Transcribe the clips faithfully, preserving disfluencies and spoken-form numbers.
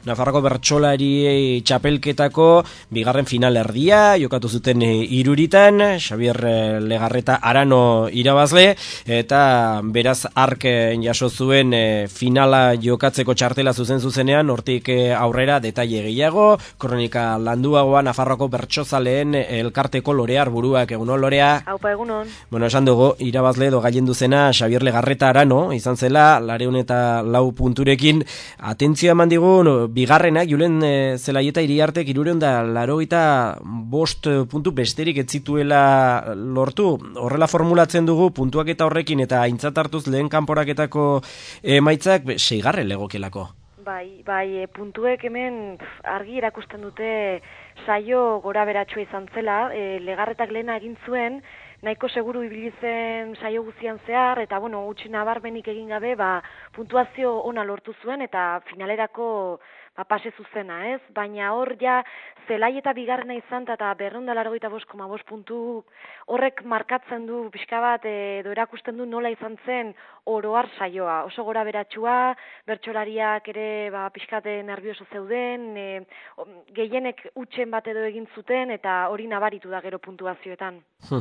Nafarroko bertsolari txapelketako bigarren finalerdia, jokatu zuten iruritan, Xabier Legarreta Arano irabazle, eta beraz ark jaso zuen finala jokatzeko txartela zuzen zuzenean, hortik aurrera detaile gehiago, kronika landuagoa Nafarroko bertsozaleen elkarteko Lorear buruak, egunon Lorea? Haupa egunon. Bueno, esan dugu, irabazle edo gailendu zena Xabier Legarreta Arano, izan zela, lareun eta lau punturekin, atentzioa eman digun, bigarrenak, Julen e, Zelaieta Iriartek irureun da larogeita bost puntu besterik ez zituela lortu. Horrela formulatzen dugu, puntuak eta horrekin eta aintzat hartuz lehen kanporaketako emaitzak seigarren legokelako. Bai, bai, puntuek hemen argi erakusten dute saio gora beratxua izan zela, e, Legarretak lehena egin zuen, nahiko seguru ibili zen saio guztian zehar, eta bueno, utzi nabarmenik egin gabe, ba, puntuazio ona lortu zuen, eta finalerako ba, pase zuzena, ez? Baina hor ja, zelai eta bigarrena izan, eta berrehun laurogeita bost koma bost puntu horrek markatzen du pixka bat, edo erakusten du nola izan zen oroar saioa. Oso gora beratxua, bertsolariak ere ba, pixkate nervioso zeuden, e, gehienek utxen bat edo egin zuten, eta hori nabaritu da gero puntuazioetan.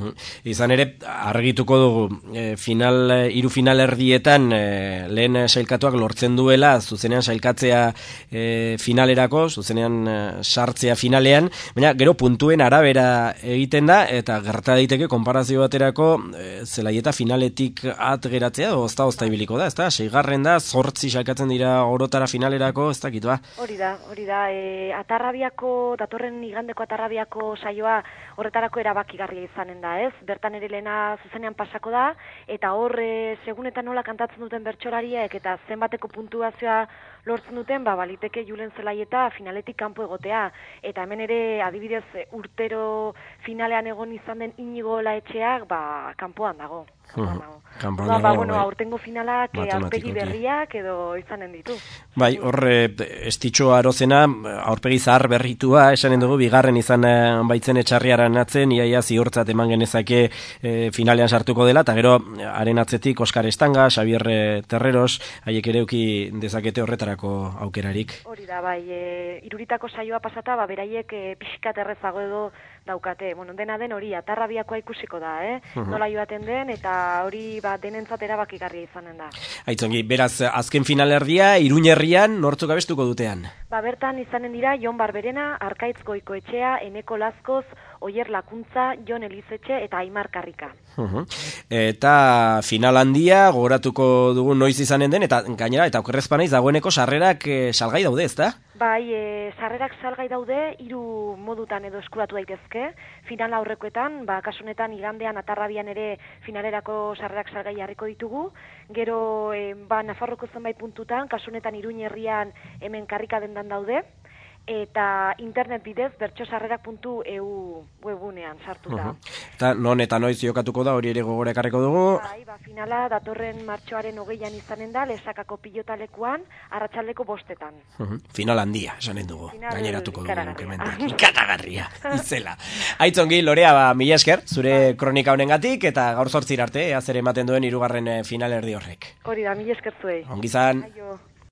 Izan ere, argituko dugu, e, final, hiru final erdietan e, lehen sailkatuak lortzen duela, zuzenean sailkatzea e, finalerako, zuzenean e, sartzea finalean, baina gero puntuen arabera egiten da, eta gerta daiteke konparazio baterako e, Zelaieta finaletik at geratzea, ozta ozta ibiliko da, ezta? Seigarren da, zortzi sailkatzen dira orotara finalerako, ez dakit ba? Hori da, hori da, e, Atarrabiako, datorren igandeko Atarrabiako saioa horretarako erabakigarria izanen da, ez? Bertan ere lehena zuzenean pasako da, eta hor, e, segunetan nola kantatzen duten bertsolariek eta zenbateko puntuazioa lortzen duten, ba, baliteke Julen Zelaieta finaletik kanpo egotea. Eta hemen ere, adibidez, urtero finalean egon izan den Inigo Olaetxeak, ba, kanpoan dago. Kanpoan ba, dago, ba, bueno, bai. aurtengo finalak aurpegi berriak edo izanen ditu. Bai, hor, estitxo arozena, aurpegi zahar berritua, esanen dugu, bigarren izan baitzen etxarriaran atzen, iaia ziurtzat eman genezake e, finalean sartuko dela, eta gero, haren atzetik, Oskar Estanga, Xabier Terreros, haiek ere uki dezakete horretarako aukerarik. Hori da, bai, e, iruritako saioa pasata, ba, beraiek e, pixkat errezago edo daukate. Bueno, dena den hori, Atarrabiakoa ikusiko da, eh? Uh-huh. Nola joaten den, eta hori ba, denentzat erabakigarria izanen da. Aitzongi, beraz, azken finalerdia, Iruñerrian, nortzuk abestuko dutean? Ba, bertan izanen dira, Jon Barberena, Arkaitz Goikoetxea, Eneko Lazkoz, Oier Lakuntza, Jon Elizetxe eta Aimar Karrika. Uh-huh. Eta final handia, gogoratuko dugu noiz izanen den, eta gainera, eta okerrezpanaiz, dagoeneko sarrerak e, salgai daude, ezta? Bai, e, sarrerak salgai daude, hiru modutan edo eskuratu daitezke. Final aurrekoetan, ba, kasunetan igandean Atarrabian ere finalerako sarrerak salgai jarriko ditugu. Gero, e, ba, Nafarroko zenbait puntutan, kasunetan Iruñerrian hemen Karrika dendan daude. Eta internet bidez bertxosarrerak puntu e u webunean sartuta. Uh-huh. Eta non eta noiz jokatuko da, hori ere gogora ekarriko dugu? Bai, ba, finala datorren martxoaren hogeian izanen da, Lesakako pilotalekuan, arratsaldeko bostetan. Uh-huh. Final handia, esanen dugu, Final gaineratuko dugu. Ikaragarria. Ikaragarria, izela. Aitzongi, Lorea, ba, mila esker, zure bai. Kronika honengatik, eta gaur zortzir arte, ea zer ematen duen hirugarren finalerdi horrek. Hori da, mila esker zuei. Ongizan. Aio.